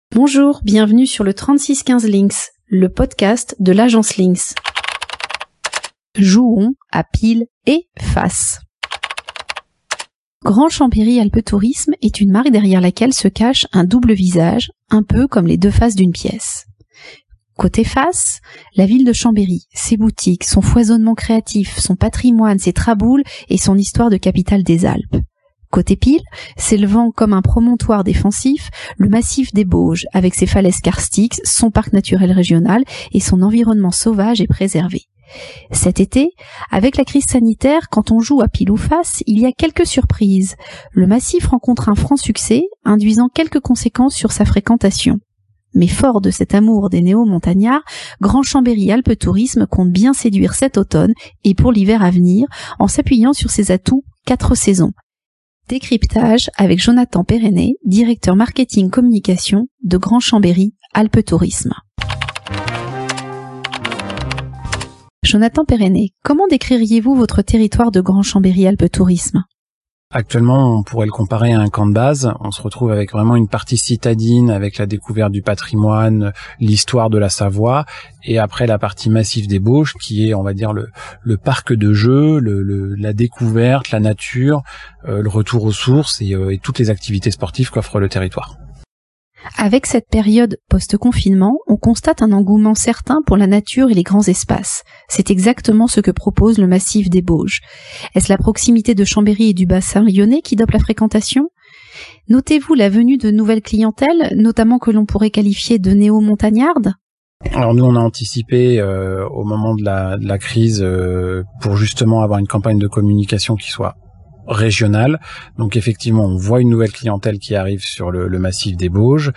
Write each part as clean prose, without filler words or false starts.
Bonjour, bienvenue sur le 3615 Links, le podcast de l'agence Links. Jouons à pile et face. Grand Chambéry Alpes Tourisme est une marque derrière laquelle se cache un double visage, un peu comme les deux faces d'une pièce. Côté face, la ville de Chambéry, ses boutiques, son foisonnement créatif, son patrimoine, ses traboules et son histoire de capitale des Alpes. Côté pile, s'élevant comme un promontoire défensif, le massif des Bauges, avec ses falaises karstiques, son parc naturel régional et son environnement sauvage et préservé. Cet été, avec la crise sanitaire, quand on joue à pile ou face, il y a quelques surprises. Le massif rencontre un franc succès, induisant quelques conséquences sur sa fréquentation. Mais fort de cet amour des néo-montagnards, Grand Chambéry Alpes Tourisme compte bien séduire cet automne et pour l'hiver à venir, en s'appuyant sur ses atouts 4 saisons. Décryptage avec Jonathan Pérennet, directeur marketing communication de Grand Chambéry Alpes Tourisme. Jonathan Pérennet, comment décririez-vous votre territoire de Grand Chambéry Alpes Tourisme ? Actuellement, on pourrait le comparer à un camp de base. On se retrouve avec vraiment une partie citadine, avec la découverte du patrimoine, l'histoire de la Savoie, et après la partie massif des Bauges, qui est, on va dire, le parc de jeux, la découverte, la nature, le retour aux sources et toutes les activités sportives qu'offre le territoire. Avec cette période post-confinement, on constate un engouement certain pour la nature et les grands espaces. C'est exactement ce que propose le massif des Bauges. Est-ce la proximité de Chambéry et du bassin lyonnais qui dope la fréquentation ? Notez-vous la venue de nouvelles clientèles, notamment que l'on pourrait qualifier de néo-montagnardes ? Alors nous, on a anticipé au moment de la crise pour justement avoir une campagne de communication qui soit régionale. Donc effectivement, on voit une nouvelle clientèle qui arrive sur le massif des Bauges,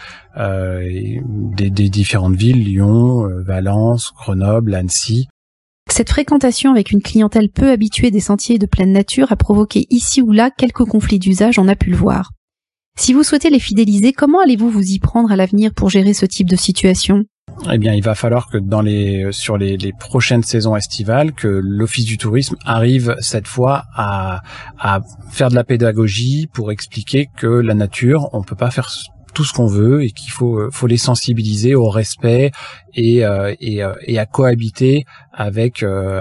des différentes villes, Lyon, Valence, Grenoble, Annecy. Cette fréquentation avec une clientèle peu habituée des sentiers de pleine nature a provoqué ici ou là quelques conflits d'usage, on a pu le voir. Si vous souhaitez les fidéliser, comment allez-vous vous y prendre à l'avenir pour gérer ce type de situation ? Eh bien, il va falloir que sur les prochaines saisons estivales, que l'Office du tourisme arrive cette fois à faire de la pédagogie pour expliquer que la nature, on peut pas faire tout ce qu'on veut et qu'il faut les sensibiliser au respect et à cohabiter avec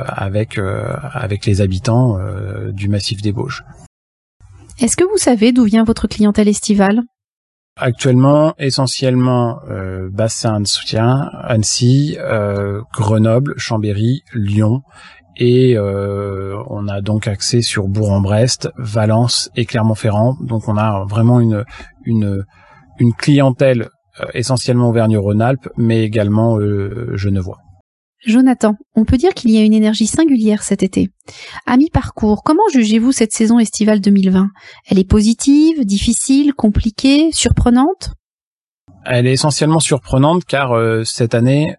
les habitants du massif des Bauges. Est-ce que vous savez d'où vient votre clientèle estivale ? Actuellement, essentiellement bassin de soutien, Annecy, Grenoble, Chambéry, Lyon, et on a donc accès sur Bourg-en-Brest, Valence et Clermont-Ferrand. Donc on a vraiment une clientèle essentiellement Auvergne-Rhône-Alpes, mais également genevois. Jonathan, on peut dire qu'il y a une énergie singulière cet été. À mi-parcours, comment jugez-vous cette saison estivale 2020 ? Elle est positive, difficile, compliquée, surprenante ? Elle est essentiellement surprenante car cette année,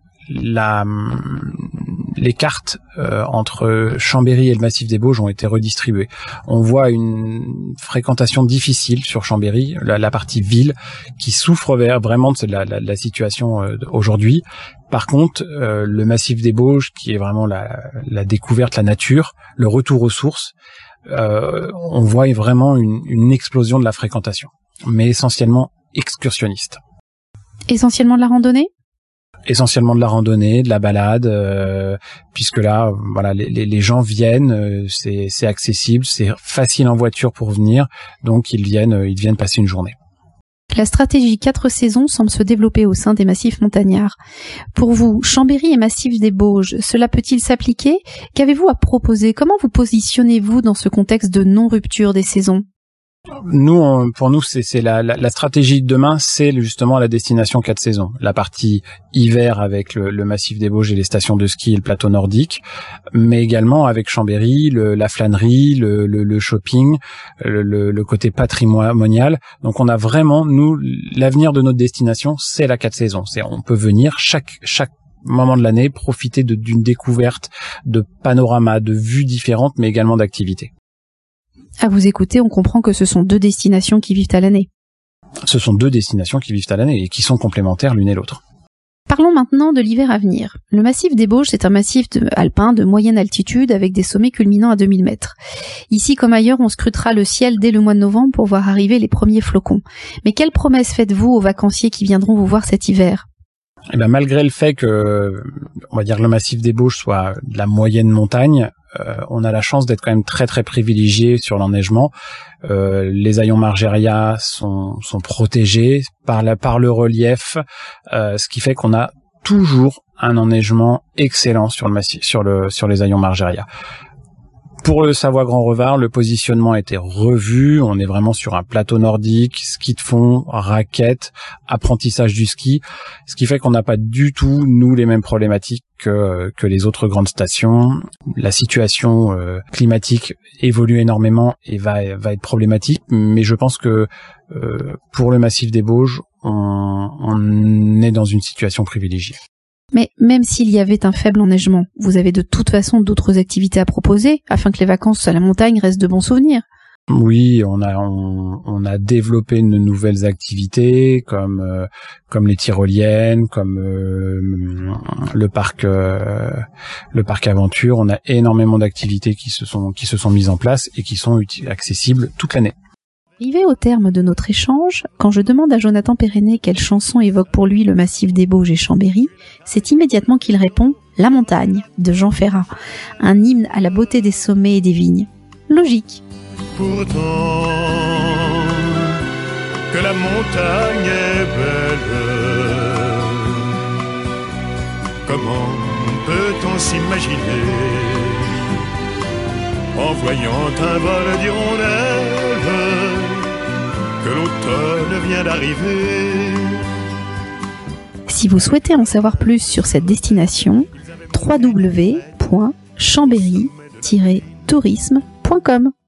les cartes entre Chambéry et le massif des Bauges ont été redistribuées. On voit une fréquentation difficile sur Chambéry, la partie ville, qui souffre vraiment de la situation aujourd'hui. Par contre, le massif des Bauges, qui est vraiment la découverte, la nature, le retour aux sources, on voit vraiment une explosion de la fréquentation, mais essentiellement excursionniste. Essentiellement de la randonnée ? Essentiellement de la randonnée, de la balade, puisque là, voilà, les gens viennent, c'est accessible, c'est facile en voiture pour venir, donc ils viennent passer une journée. La stratégie 4 saisons semble se développer au sein des massifs montagnards. Pour vous, Chambéry et massif des Bauges, cela peut-il s'appliquer ? Qu'avez-vous à proposer ? Comment vous positionnez-vous dans ce contexte de non-rupture des saisons ? Pour nous, c'est la stratégie de demain, c'est justement la destination 4 saisons. La partie hiver avec le massif des Bauges et les stations de ski et le plateau nordique, mais également avec Chambéry, la flânerie, le shopping, le côté patrimonial. Donc on a vraiment, nous, l'avenir de notre destination, c'est la 4 saisons. On peut venir chaque moment de l'année profiter d'une découverte, de panoramas, de vues différentes, mais également d'activités. À vous écouter, on comprend que ce sont 2 destinations qui vivent à l'année. Ce sont 2 destinations qui vivent à l'année et qui sont complémentaires l'une et l'autre. Parlons maintenant de l'hiver à venir. Le massif des Bauges, c'est un massif alpin de moyenne altitude avec des sommets culminant à 2000 mètres. Ici comme ailleurs, on scrutera le ciel dès le mois de novembre pour voir arriver les premiers flocons. Mais quelles promesses faites-vous aux vacanciers qui viendront vous voir cet hiver ? Eh ben, malgré le fait que, on va dire, le massif des Bauges soit de la moyenne montagne, on a la chance d'être quand même très très privilégié sur l'enneigement. Les haillons Margeria sont protégés par le relief, ce qui fait qu'on a toujours un enneigement excellent sur le massif, sur les haillons Margeria. Pour le Savoie-Grand-Revard, le positionnement a été revu. On est vraiment sur un plateau nordique, ski de fond, raquettes, apprentissage du ski, ce qui fait qu'on n'a pas du tout, nous, les mêmes problématiques que les autres grandes stations. La situation climatique évolue énormément et va être problématique, mais je pense que pour le massif des Bauges, on est dans une situation privilégiée. Mais même s'il y avait un faible enneigement, vous avez de toute façon d'autres activités à proposer afin que les vacances à la montagne restent de bons souvenirs. Oui, on a développé de nouvelles activités comme les tyroliennes, comme le parc aventure. On a énormément d'activités qui se sont mises en place et qui sont accessibles toute l'année. Arrivé au terme de notre échange, quand je demande à Jonathan Pérennet quelle chanson évoque pour lui le massif des Bauges et Chambéry, c'est immédiatement qu'il répond « La montagne » de Jean Ferrat, un hymne à la beauté des sommets et des vignes. Logique. Pourtant que la montagne est belle, comment peut-on s'imaginer en voyant un vol d'hirondelles que l'automne vient d'arriver. Si vous souhaitez en savoir plus sur cette destination, www.chambéry-tourisme.com